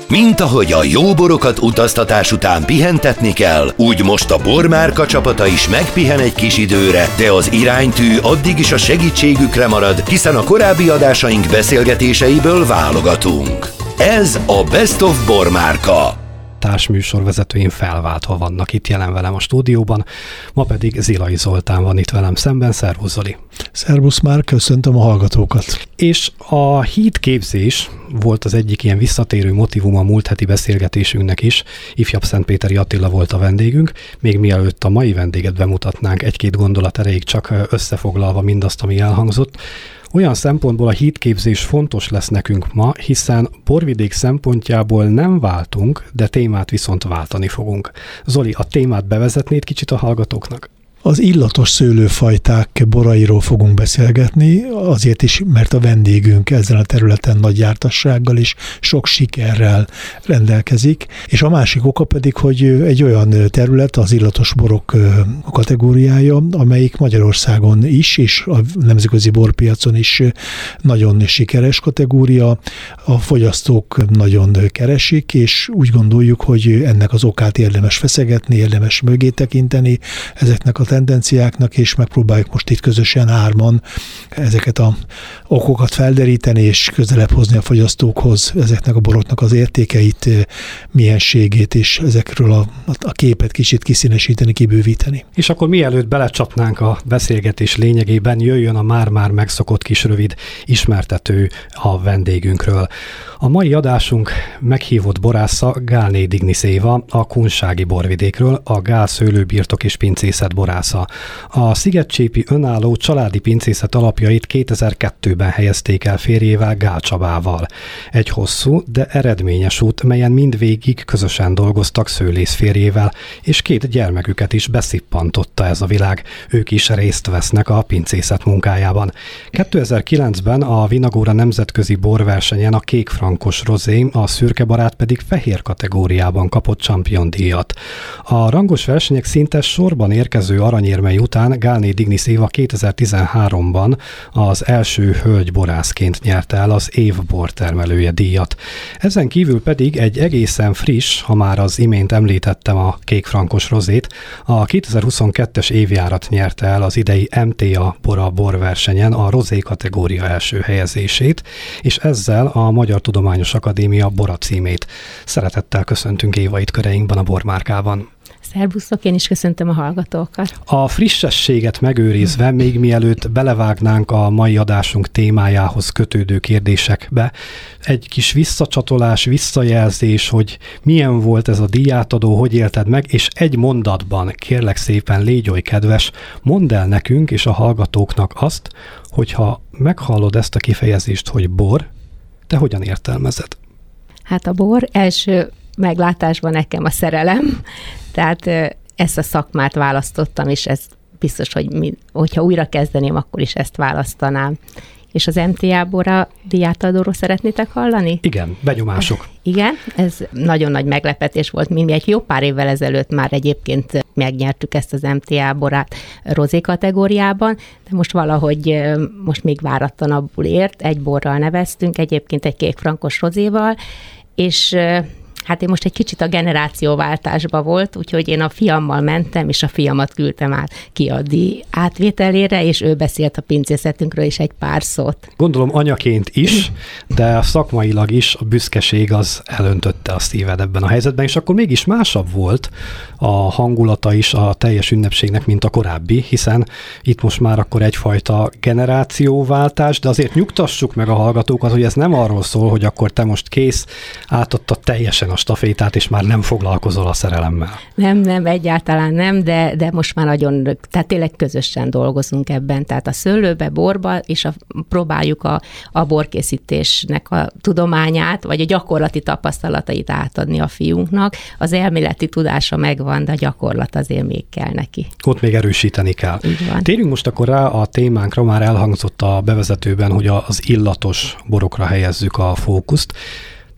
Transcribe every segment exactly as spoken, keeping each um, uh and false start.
Mint ahogy a jó borokat utaztatás után pihentetni kell, úgy most a Bormárka csapata is megpihen egy kis időre, de az iránytű addig is a segítségükre marad, hiszen a korábbi adásaink beszélgetéseiből válogatunk. Ez a Best of Bormárka. Társműsorvezetőim felváltva vannak itt jelen velem a stúdióban, ma pedig Zilai Zoltán van itt velem szemben. Szervusz, Zoli! Szervusz már, köszöntöm a hallgatókat! És a hídképzés volt az egyik ilyen visszatérő motivum a múlt heti beszélgetésünknek is. Ifjabb Szentpéteri Attila volt a vendégünk. Még mielőtt a mai vendéget bemutatnánk, egy-két gondolat erejéig csak összefoglalva mindazt, ami elhangzott. Olyan szempontból a hídképzés fontos lesz nekünk ma, hiszen Borvidék szempontjából nem váltunk, de témát viszont váltani fogunk. Zoli, a témát bevezetnéd kicsit a hallgatóknak? Az illatos szőlőfajták borairól fogunk beszélgetni, azért is, mert a vendégünk ezen a területen nagy jártassággal és sok sikerrel rendelkezik, és a másik oka pedig, hogy egy olyan terület, az illatos borok kategóriája, amelyik Magyarországon is, és a nemzetközi borpiacon is nagyon sikeres kategória, a fogyasztók nagyon keresik, és úgy gondoljuk, hogy ennek az okát érdemes feszegetni, érdemes mögé tekinteni ezeknek a tendenciáknak, és megpróbáljuk most itt közösen hárman ezeket a okokat felderíteni, és közelebb hozni a fogyasztókhoz ezeknek a boroknak az értékeit, mienségét, és ezekről a, a képet kicsit kiszínesíteni, kibővíteni. És akkor mielőtt belecsapnánk a beszélgetés lényegében, jöjjön a már-már megszokott kis rövid ismertető a vendégünkről. A mai adásunk meghívott borásza Gálné Dignis Éva, a kunsági borvidékről, a Gál szőlőbirtok és pincészet borásza. A szigetcsépi önálló családi pincészet alapjait kétezer-kettőben helyezték el férjével, Gál Csabával. Egy hosszú, de eredményes út, melyen mindvégig közösen dolgoztak szőlész férjével, és két gyermeküket is beszippantotta ez a világ. Ők is részt vesznek a pincészet munkájában. kétezer-kilencben a Vinagóra nemzetközi borversenyen a kék frankos rozé, a szürke barát pedig fehér kategóriában kapott Champion díjat. A rangos versenyek szinte sorban érkező aranyérmei után Gálné Dignis Éva kétezer-tizenháromban az első hölgyborászként nyerte el az év bortermelője díjat. Ezen kívül pedig egy egészen friss, ha már az imént említettem a kék frankos rozét, a kétezer-huszonkettes évjárat nyerte el az idei em té á Bora borversenyen a rozé kategória első helyezését, és ezzel a Magyar Tudományos Akadémia Bora címét. Szeretettel köszöntünk Éva itt köreinkben a Bormárkában. Szervusztok, én is köszöntöm a hallgatókat. A frissességet megőrizve, még mielőtt belevágnánk a mai adásunk témájához kötődő kérdésekbe, egy kis visszacsatolás, visszajelzés, hogy milyen volt ez a díjátadó, hogy élted meg, és egy mondatban, kérlek szépen, légy oly kedves, mondd el nekünk és a hallgatóknak azt, hogyha meghallod ezt a kifejezést, hogy bor, te hogyan értelmezed? Hát a bor első meglátásban nekem a szerelem, tehát ezt a szakmát választottam, és ez biztos, hogy mi, hogyha újra kezdeném, akkor is ezt választanám. És az em té á Bora díjátadóról szeretnétek hallani? Igen, benyomások. Igen, ez nagyon nagy meglepetés volt. Mi egy jó pár évvel ezelőtt már egyébként megnyertük ezt az em té á Borát rozé kategóriában, de most valahogy most még váratlanabbul ért, egy borral neveztünk, egyébként egy kék frankos rozéval, és hát én most egy kicsit a generációváltásba volt, úgyhogy én a fiammal mentem, és a fiamat küldtem át ki a díj átvételére, és ő beszélt a pincészetünkről is egy pár szót. Gondolom anyaként is, de szakmailag is a büszkeség az elöntötte a szíved ebben a helyzetben, és akkor mégis másabb volt a hangulata is a teljes ünnepségnek, mint a korábbi, hiszen itt most már akkor egyfajta generációváltás, de azért nyugtassuk meg a hallgatókat, hogy ez nem arról szól, hogy akkor te most kész, átadtad teljesen a stafétát, és már nem foglalkozol a szerelemmel. Nem, nem, egyáltalán nem, de, de most már nagyon, tehát tényleg közösen dolgozunk ebben, tehát a szőlőbe, borba, és a, próbáljuk a, a borkészítésnek a tudományát, vagy a gyakorlati tapasztalatait átadni a fiunknak. Az elméleti tudása megvan, de a gyakorlat azért még kell neki. Ott még erősíteni kell. Térjünk most akkor rá a témánkra, már elhangzott a bevezetőben, hogy az illatos borokra helyezzük a fókuszt.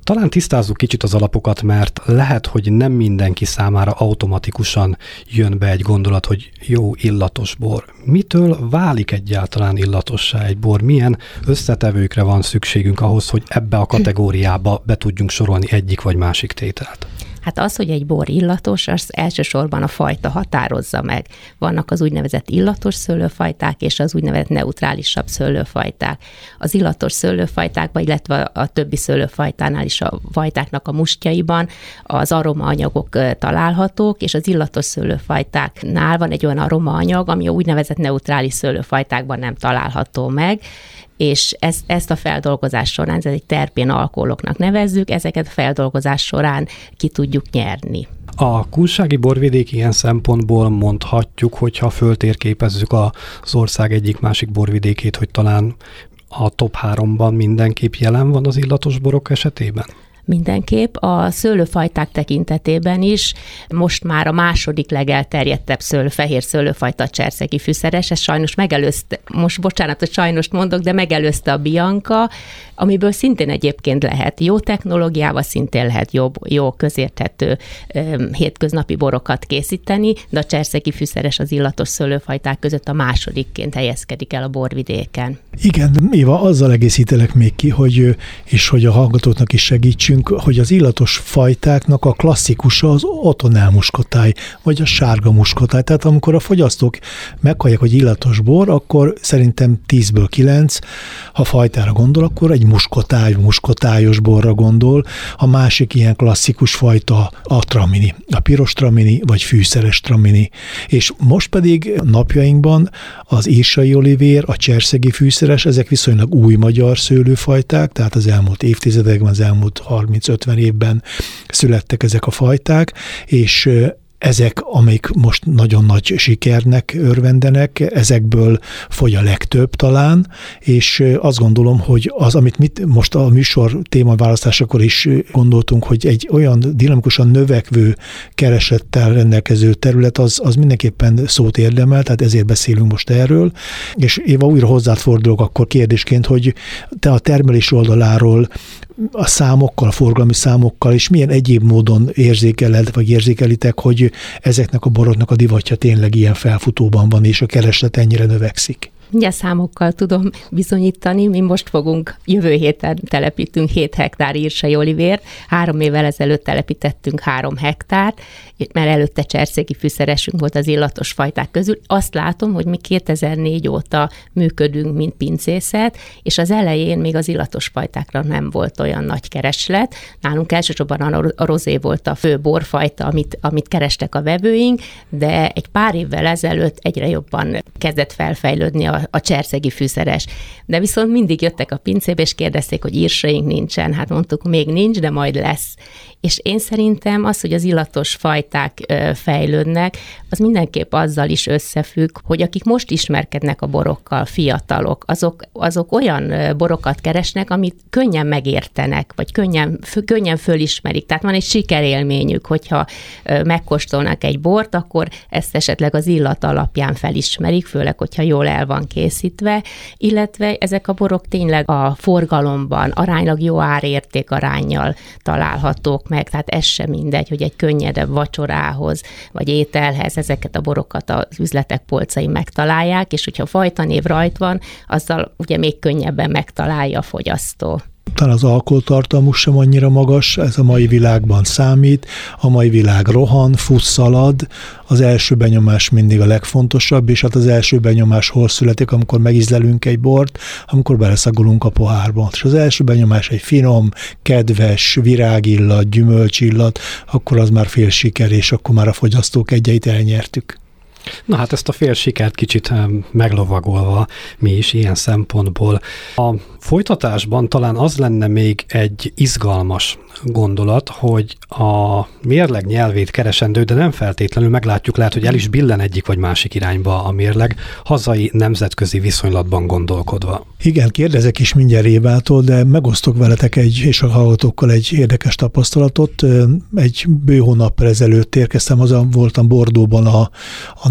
Talán tisztázzuk kicsit az alapokat, mert lehet, hogy nem mindenki számára automatikusan jön be egy gondolat, hogy jó, illatos bor. Mitől válik egyáltalán illatossá egy bor? Milyen összetevőkre van szükségünk ahhoz, hogy ebbe a kategóriába be tudjunk sorolni egyik vagy másik tételt? Hát az, hogy egy bor illatos, az elsősorban a fajta határozza meg. Vannak az úgynevezett illatos szőlőfajták, és az úgynevezett neutrálisabb szőlőfajták. Az illatos szőlőfajtákban, illetve a többi szőlőfajtánál is a fajtáknak a mustjaiban az aromaanyagok találhatók, és az illatos szőlőfajtáknál van egy olyan aromaanyag, ami a úgynevezett neutrális szőlőfajtákban nem található meg, és ezt, ezt a feldolgozás során, ez egy terpén alkoholoknak nevezzük, ezeket a feldolgozás során ki tudjuk nyerni. A kunsági borvidék ilyen szempontból mondhatjuk, hogyha föltérképezzük az ország egyik-másik borvidékét, hogy talán a top háromban mindenképp jelen van az illatos borok esetében? Mindenképp. A szőlőfajták tekintetében is most már a második legelterjedtebb szőlő, fehér szőlőfajta a cserszegi fűszeres, ez sajnos megelőzte, most bocsánat, hogy sajnos mondok, de megelőzte a Bianca, amiből szintén egyébként lehet jó technológiával, szintén lehet jó, jó közérthető hétköznapi borokat készíteni, de a cserszegi fűszeres az illatos szőlőfajták között a másodikként helyezkedik el a borvidéken. Igen, Éva, azzal egészítelek még ki, hogy, és hogy a hallgatóknak is segítsünk, hogy az illatos fajtáknak a klasszikusa az otonál muskotály, vagy a sárga muskotály. Tehát amikor a fogyasztók meghallják, hogy illatos bor, akkor szerintem tízből kilenc, ha fajtára gondol, akkor egy muskotály, muskotályos borra gondol. A másik ilyen klasszikus fajta a tramini, a piros tramini, vagy fűszeres tramini. És most pedig napjainkban az írsai olivér, a cserszegi fűszeres, ezek viszonylag új magyar szőlőfajták, tehát az elmúlt évtizedekben, az elmúlt harminc-ötven évben születtek ezek a fajták, és ezek, amik most nagyon nagy sikernek örvendenek, ezekből fogy a legtöbb talán, és azt gondolom, hogy az, amit mit most a műsor témaválasztásakor is gondoltunk, hogy egy olyan dinamikusan növekvő keresettel rendelkező terület, az, az mindenképpen szót érdemel, tehát ezért beszélünk most erről. És Éva, újra hozzád fordulok akkor kérdésként, hogy te a termelés oldaláról a számokkal, a forgalmi számokkal, és milyen egyéb módon érzékeled, vagy érzékelitek, hogy ezeknek a boroknak a divatja tényleg ilyen felfutóban van, és a kereslet ennyire növekszik? Mindjárt számokkal tudom bizonyítani, mi most fogunk, jövő héten telepítünk hét hektár írsai olivért, három évvel ezelőtt telepítettünk három hektárt, mert előtte cserszegi fűszeresünk volt az illatos fajták közül. Azt látom, hogy mi kétezer-négy óta működünk, mint pincészet, és az elején még az illatos fajtákra nem volt olyan nagy kereslet. Nálunk elsősorban a rozé volt a fő borfajta, amit, amit kerestek a vevőink, de egy pár évvel ezelőtt egyre jobban kezdett felfejlődni a a cserszegi fűszeres. De viszont mindig jöttek a pincébe, és kérdezték, hogy írsaink nincsen. Hát mondtuk, még nincs, de majd lesz. És én szerintem az, hogy az illatos fajták fejlődnek, az mindenképp azzal is összefügg, hogy akik most ismerkednek a borokkal, fiatalok, azok, azok olyan borokat keresnek, amit könnyen megértenek, vagy könnyen, könnyen fölismerik. Tehát van egy sikerélményük, hogyha megkóstolnak egy bort, akkor ezt esetleg az illat alapján felismerik, főleg, hogyha jól el van készítve, illetve ezek a borok tényleg a forgalomban aránylag jó árérték aránnyal találhatók meg, tehát ez sem mindegy, hogy egy könnyedebb vacsorához, vagy ételhez ezeket a borokat az üzletek polcain megtalálják, és hogyha fajtanév rajt van, azzal ugye még könnyebben megtalálja a fogyasztó. Talán az alkoholtartalmuk sem annyira magas, ez a mai világban számít, a mai világ rohan, fut, szalad, az első benyomás mindig a legfontosabb, és hát az első benyomás hol születik, amikor megízlelünk egy bort, amikor beleszagolunk a pohárba. És az első benyomás egy finom, kedves, virágillat, gyümölcsillat, akkor az már fél siker, és akkor már a fogyasztók egyeit elnyertük. Na hát ezt a fél sikert kicsit meglovagolva mi is ilyen szempontból. A folytatásban talán az lenne még egy izgalmas gondolat, hogy a mérleg nyelvét keresendő, de nem feltétlenül meglátjuk, lehet, hogy el is billen egyik vagy másik irányba a mérleg, hazai nemzetközi viszonylatban gondolkodva. Igen, kérdezek is mindjárt Évától, de megosztok veletek egy, és a hallgatókkal egy érdekes tapasztalatot. Egy bő hónappal ezelőtt érkeztem, azon voltam Bordeauxban a, a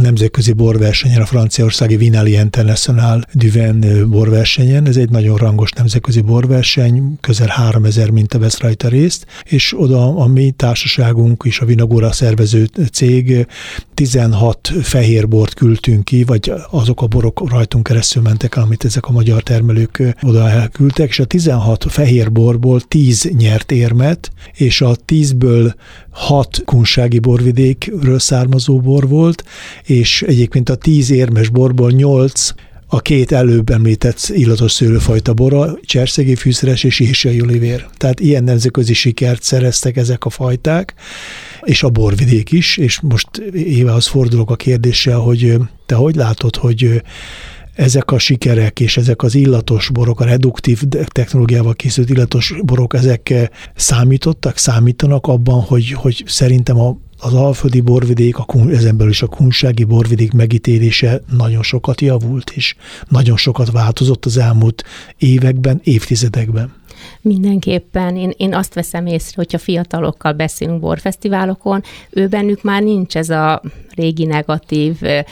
nemzetközi borversenyen, a franciaországi Vinali International du Vin borversenyen. Ez egy nagyon rangos nemzetközi borverseny, közel háromezer minta vesz rajta részt, és oda a mi társaságunk is, a Vinagora szervező cég tizenhat fehér bort küldtünk ki, vagy azok a borok rajtunk keresztül mentek, amit ezek a magyar termelők oda elküldtek, és a tizenhat fehér borból tíz nyert érmet, és a tízből hat kunsági borvidékről származó bor volt, és egyébként a tíz érmes borból nyolc a két előbb említett illatos szőlőfajta bora, cserszegi fűszeres és ésiai olivér. Tehát ilyen nemzetközi sikert szereztek ezek a fajták, és a borvidék is, és most Évához fordulok a kérdéssel, hogy te hogy látod, hogy ezek a sikerek és ezek az illatos borok, a reduktív technológiával készült illatos borok, ezek számítottak, számítanak abban, hogy, hogy szerintem a az alföldi borvidék, a, ezen belül is a kunsági borvidék megítélése nagyon sokat javult, és nagyon sokat változott az elmúlt években, évtizedekben. Mindenképpen. Én, én azt veszem észre, hogyha fiatalokkal beszélünk borfesztiválokon, ő bennük már nincs ez a régi negatív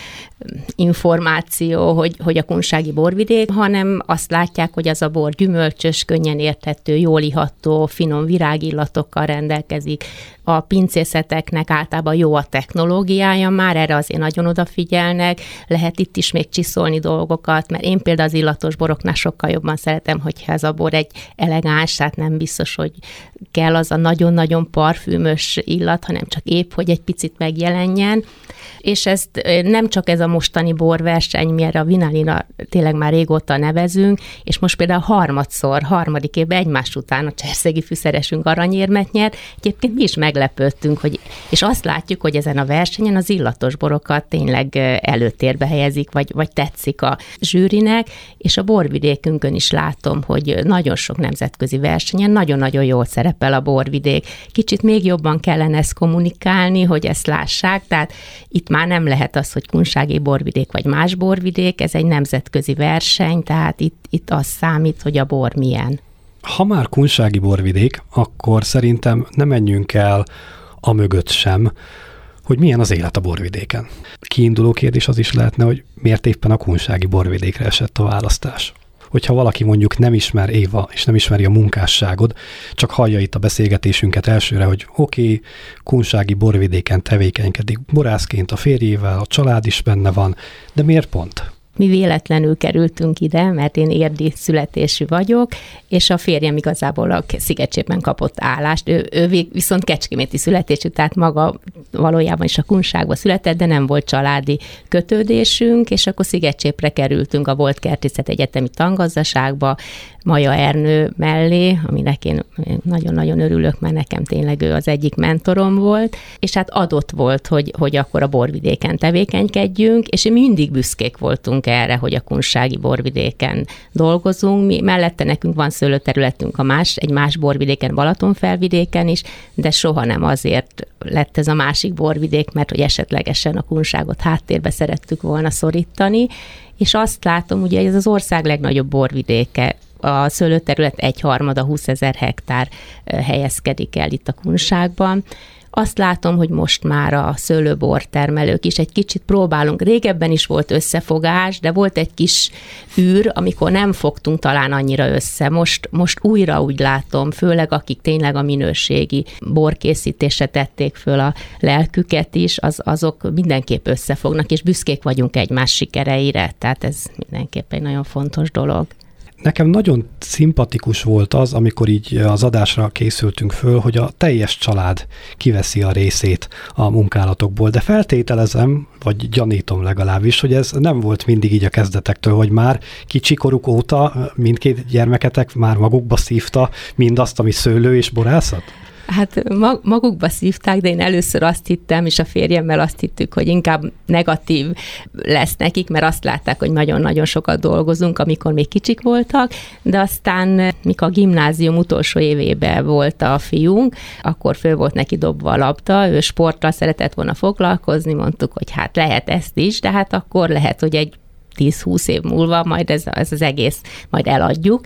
információ, hogy, hogy a kunsági borvidék, hanem azt látják, hogy az a bor gyümölcsös, könnyen érthető, jól iható, finom virágillatokkal rendelkezik. A pincészeteknek általában jó a technológiája, már erre azért nagyon odafigyelnek, lehet itt is még csiszolni dolgokat, mert én például az illatos boroknál sokkal jobban szeretem, hogyha ez a bor egy elegáns, tehát nem biztos, hogy kell az a nagyon-nagyon parfümös illat, hanem csak épp, hogy egy picit megjelenjen. És ezt nem csak ez a mostani borverseny, mi erre a Vinalina tényleg már régóta nevezünk, és most például harmadszor, harmadik évben egymás után a cserszegi fűszeresünk aranyérmet nyert. Egyébként mi is meglepődtünk, hogy, és azt látjuk, hogy ezen a versenyen az illatos borokat tényleg előtérbe helyezik, vagy, vagy tetszik a zsűrinek, és a borvidékünkön is látom, hogy nagyon sok nemzetközi versenyen nagyon-nagyon jól szerepel a borvidék. Kicsit még jobban kellene ezt kommunikálni, hogy ezt lássák, tehát itt már nem lehet az, hogy kunsági borvidék vagy más borvidék, ez egy nemzetközi verseny, tehát itt, itt az számít, hogy a bor milyen. Ha már kunsági borvidék, akkor szerintem ne menjünk el a mögött sem, hogy milyen az élet a borvidéken. Kiinduló kérdés az is lehetne, hogy miért éppen a kunsági borvidékre esett a választás. Hogyha valaki mondjuk nem ismer, Éva, és nem ismeri a munkásságod, csak hallja itt a beszélgetésünket elsőre, hogy oké, okay, kunsági borvidéken tevékenykedik borászként a férjével, a család is benne van, de miért pont? Mi véletlenül kerültünk ide, mert én érdi születésű vagyok, és a férjem igazából a Szigetcsében kapott állást. Ő, ő viszont kecskeméti születésű, tehát maga valójában is a Kunságba született, de nem volt családi kötődésünk, és akkor Szigetcsépre kerültünk a volt Kertészet Egyetemi Tangazdaságba, Maja Ernő mellé, aminek én nagyon-nagyon örülök, mert nekem tényleg ő az egyik mentorom volt, és hát adott volt, hogy, hogy akkor a borvidéken tevékenykedjünk, és mi mindig büszkék voltunk erre, hogy a kunsági borvidéken dolgozunk. Mi, mellette nekünk van szőlőterületünk a más, egy más borvidéken, Balatonfelvidéken is, de soha nem azért lett ez a másik borvidék, mert hogy esetlegesen a kunságot háttérbe szerettük volna szorítani, és azt látom, ugye ez az ország legnagyobb borvidéke, a szőlőterület egyharmada, húszezer hektár helyezkedik el itt a Kunságban. Azt látom, hogy most már a szőlőbortermelők is egy kicsit próbálunk. Régebben is volt összefogás, de volt egy kis űr, amikor nem fogtunk talán annyira össze. Most, most újra úgy látom, főleg akik tényleg a minőségi borkészítésre tették föl a lelküket is, az, azok mindenképp összefognak, és büszkék vagyunk egymás sikereire. Tehát ez mindenképp egy nagyon fontos dolog. Nekem nagyon szimpatikus volt az, amikor így az adásra készültünk föl, hogy a teljes család kiveszi a részét a munkálatokból, de feltételezem, vagy gyanítom legalábbis, hogy ez nem volt mindig így a kezdetektől, hogy már kicsikoruk óta mindkét gyermeketek már magukba szívta mindazt, ami szőlő és borászat? Hát magukba szívták, de én először azt hittem, és a férjemmel azt hittük, hogy inkább negatív lesz nekik, mert azt látták, hogy nagyon-nagyon sokat dolgozunk, amikor még kicsik voltak, de aztán, mikor a gimnázium utolsó évében volt a fiunk, akkor föl volt neki dobva a labda, ő sporttal szeretett volna foglalkozni, mondtuk, hogy hát lehet ezt is, de hát akkor lehet, hogy egy tíz-húsz év múlva majd ez, ez az egész majd eladjuk.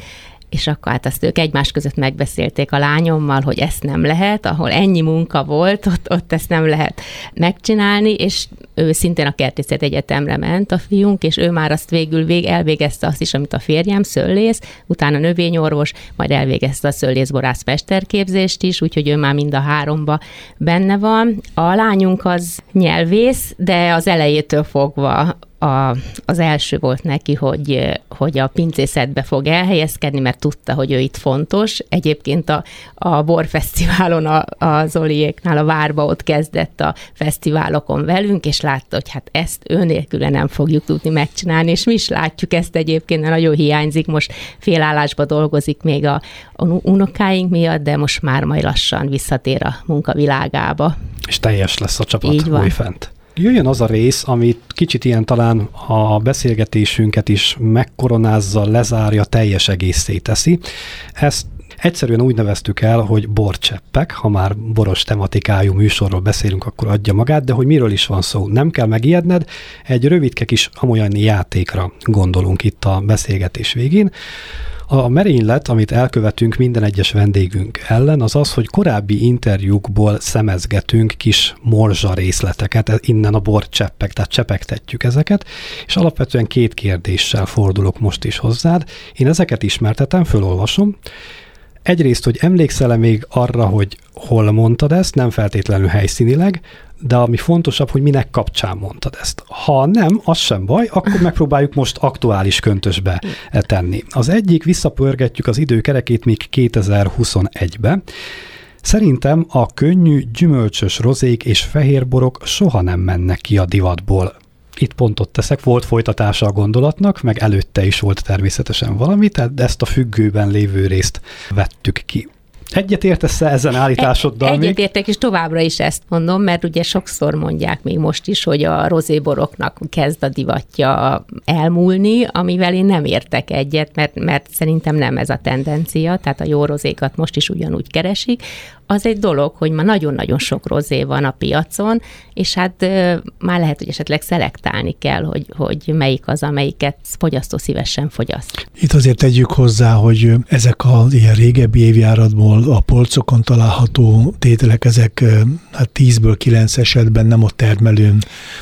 és akkor hát azt ők egymás között megbeszélték a lányommal, hogy ezt nem lehet, ahol ennyi munka volt, ott, ott ezt nem lehet megcsinálni, és ő szintén a Kertészeti Egyetemre ment a fiunk, és ő már azt végül vég, elvégezte azt is, amit a férjem, szőlész, utána növényorvos, majd elvégezte a szőlészborász mesterképzést is, úgyhogy ő már mind a háromba benne van. A lányunk az nyelvész, de az elejétől fogva A, az első volt neki, hogy, hogy a pincészetbe fog elhelyezkedni, mert tudta, hogy ő itt fontos. Egyébként a, a borfesztiválon a, a Zoliéknál a Várba ott kezdett a fesztiválokon velünk, és látta, hogy hát ezt ő nélküle nem fogjuk tudni megcsinálni, és mi is látjuk ezt egyébként, mert nagyon hiányzik, most félállásba dolgozik még a, a unokáink miatt, de most már majd lassan visszatér a munkavilágába. És teljes lesz a csapat újfent. Jöjjön az a rész, amit kicsit ilyen talán a beszélgetésünket is megkoronázza, lezárja, teljes egészé teszi. Ezt egyszerűen úgy neveztük el, hogy borcseppek, ha már boros tematikájú műsorról beszélünk, akkor adja magát, de hogy miről is van szó, nem kell megijedned, egy rövidke kis amolyan játékra gondolunk itt a beszélgetés végén. A merénylet, amit elkövetünk minden egyes vendégünk ellen, az az, hogy korábbi interjúkból szemezgetünk kis morzsa részleteket, innen a borcseppek, tehát csepegtetjük ezeket, és alapvetően két kérdéssel fordulok most is hozzád. Én ezeket ismertetem, fölolvasom. Egyrészt, hogy emlékszel-e még arra, hogy hol mondtad ezt, nem feltétlenül helyszínileg, de ami fontosabb, hogy minek kapcsán mondtad ezt. Ha nem, az sem baj, akkor megpróbáljuk most aktuális köntösbe tenni. Az egyik, visszapörgetjük az időkerekét még kétezer-huszonegybe. Szerintem a könnyű, gyümölcsös rozék és fehérborok soha nem mennek ki a divatból. Itt pontot teszek, volt folytatása a gondolatnak, meg előtte is volt természetesen valami, tehát ezt a függőben lévő részt vettük ki. Egyet értesz ezen állításoddal még? Egyet értek, és továbbra is ezt mondom, mert ugye sokszor mondják még most is, hogy a rozéboroknak kezd a divatja elmúlni, amivel én nem értek egyet, mert, mert szerintem nem ez a tendencia, tehát a jó rozékat most is ugyanúgy keresik. Az egy dolog, hogy ma nagyon-nagyon sok rozé van a piacon, és hát már lehet, hogy esetleg szelektálni kell, hogy, hogy melyik az, amelyiket fogyasztó szívesen fogyaszt. Itt azért tegyük hozzá, hogy ezek az ilyen régebbi évjáratból a polcokon található tételek, ezek hát tízből kilenc esetben nem a termelőn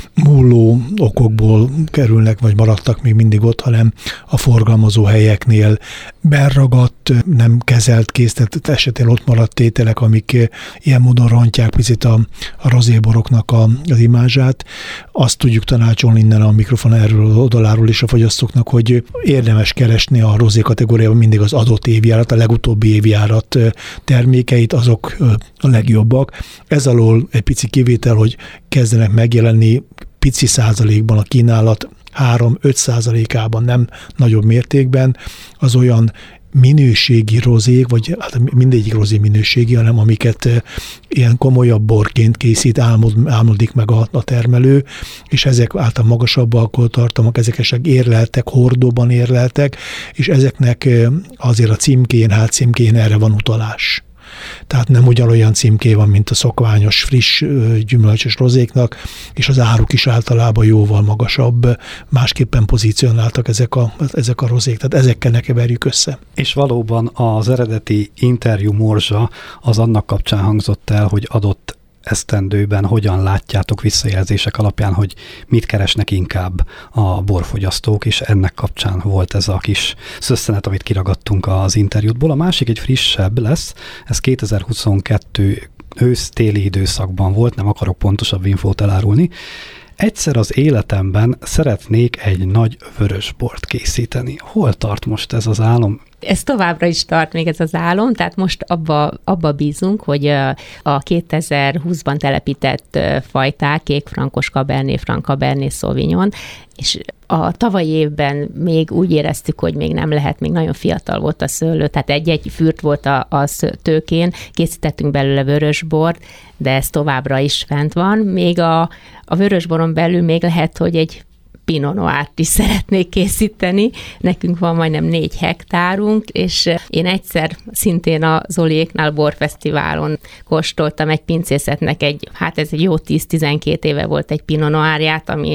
múló okokból kerülnek, vagy maradtak még mindig ott, hanem a forgalmazó helyeknél beragadt, nem kezelt készített esetén ott maradt tételek, amik ilyen módon rontják picit a, a rozéboroknak a, az imázsát. Azt tudjuk tanácsolni innen a mikrofon erről oldaláról is a fogyasztóknak, hogy érdemes keresni a rozé kategóriában mindig az adott évjárat, a legutóbbi évjárat termékeit, azok a legjobbak. Ez alól egy pici kivétel, hogy kezdenek megjelenni pici százalékban a kínálat, három-öt százalékában, nem nagyobb mértékben, az olyan minőségi rozék, vagy hát mindegyik rozé minőségi, hanem amiket ilyen komolyabb borként készít, álmod, álmodik meg a, a termelő, és ezek által magasabb alkoholtartalmak, ezek esetleg érleltek, hordóban érleltek, és ezeknek azért a címkén, hátcímkén erre van utalás. Tehát nem ugyanolyan címké van, mint a szokványos, friss, gyümölcsös rozéknak, és az áruk is általában jóval magasabb, másképpen pozícionáltak ezek a, ezek a rozék, tehát ezekkel ne keverjük össze. És valóban az eredeti interjú morzsa az annak kapcsán hangzott el, hogy adott esztendőben hogyan látjátok visszajelzések alapján, hogy mit keresnek inkább a borfogyasztók, és ennek kapcsán volt ez a kis szösszenet, amit kiragadtunk az interjútból. A másik egy frissebb lesz, ez kétezer-huszonkettő ősz-téli időszakban volt, nem akarok pontosabb infót elárulni. Egyszer az életemben szeretnék egy nagy vörösbort készíteni. Hol tart most ez az álom? Ez továbbra is tart még ez az álom, tehát most abba, abba bízunk, hogy a kétezer-húszban telepített fajták, kékfrankos Cabernet Franc, Cabernet Sauvignon, és a tavalyi évben még úgy éreztük, hogy még nem lehet, még nagyon fiatal volt a szőlő, tehát egy-egy fürt volt a, a tőkén, készítettünk belőle vörösbort, de ez továbbra is fent van. Még a, a vörösboron belül még lehet, hogy egy Pinot Noirt is szeretnék készíteni. Nekünk van majdnem négy hektárunk, és én egyszer szintén a Zoliéknál borfesztiválon kóstoltam egy pincészetnek egy, hát ez egy jó tíz-tizenkét éve volt egy Pinot Noirját, ami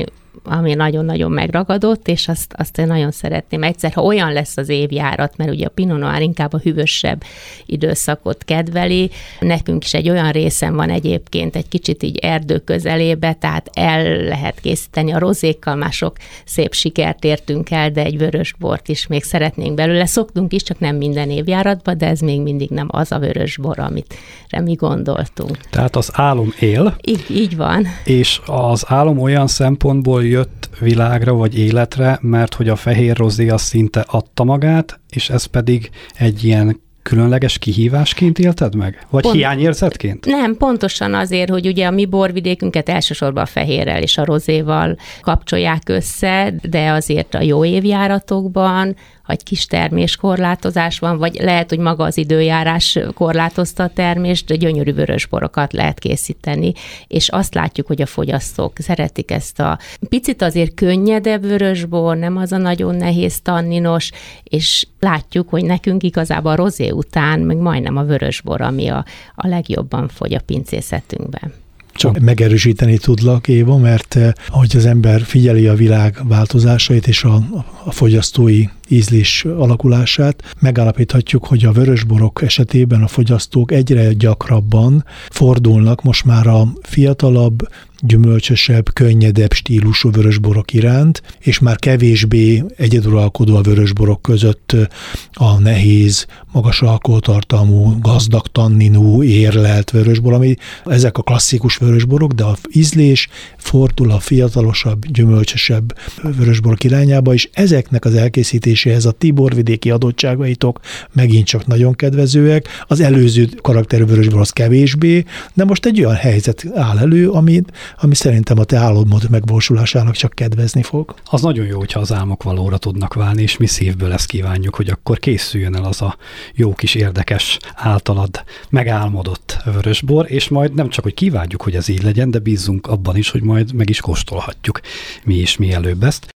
ami nagyon-nagyon megragadott, és azt, azt én nagyon szeretném egyszer, ha olyan lesz az évjárat, mert ugye a Pinot Noir inkább a hűvösebb időszakot kedveli. Nekünk is egy olyan részen van egyébként egy kicsit így erdő közelébe, tehát el lehet készíteni a rozékkal, már sok szép sikert értünk el, de egy vörösbort is még szeretnénk belőle. Szoktunk is, csak nem minden évjáratban, de ez még mindig nem az a vörösbor, amit mi gondoltunk. Tehát az álom él. Így, így van. És az álom olyan szempontból jött világra vagy életre, mert hogy a fehér rozé az szinte adta magát, és ez pedig egy ilyen különleges kihívásként élted meg? Vagy Pont, hiányérzetként? Nem, pontosan azért, hogy ugye a mi borvidékünket elsősorban a fehérrel és a rozéval kapcsolják össze, de azért a jó évjáratokban, vagy kis terméskorlátozás van, vagy lehet, hogy maga az időjárás korlátozta a termést, de gyönyörű vörösborokat lehet készíteni, és azt látjuk, hogy a fogyasztók szeretik ezt a picit azért könnyedebb vörösbor, nem az a nagyon nehéz tanninos, és látjuk, hogy nekünk igazából a rozé után meg majdnem a vörösbor, ami a, a legjobban fogy a pincészetünkben. Csak megerősíteni tudlak, Éva, mert ahogy az ember figyeli a világ változásait és a, a fogyasztói ízlés alakulását, megállapíthatjuk, hogy a vörösborok esetében a fogyasztók egyre gyakrabban fordulnak most már a fiatalabb, gyümölcsösebb, könnyedebb stílusú vörösborok iránt, és már kevésbé egyeduralkodó a vörösborok között a nehéz, magas alkoholtartalmú, gazdag tanninú, érlelt vörösbor, ami ezek a klasszikus vörösborok, de a ízlés fordul a fiatalosabb, gyümölcsösebb vörösborok irányába, és ezeknek az elkészítéséhez a ti borvidéki adottságaitok megint csak nagyon kedvezőek, az előző karakterű vörösborhoz kevésbé, de most egy olyan helyzet áll elő, amit ami szerintem a te álomod megvalósulásának csak kedvezni fog. Az nagyon jó, hogyha az álmok valóra tudnak válni, és mi szívből ezt kívánjuk, hogy akkor készüljön el az a jó kis érdekes, általad megálmodott vörösbor, és majd nem csak, hogy kívánjuk, hogy ez így legyen, de bízzunk abban is, hogy majd meg is kóstolhatjuk mi is mielőbb ezt.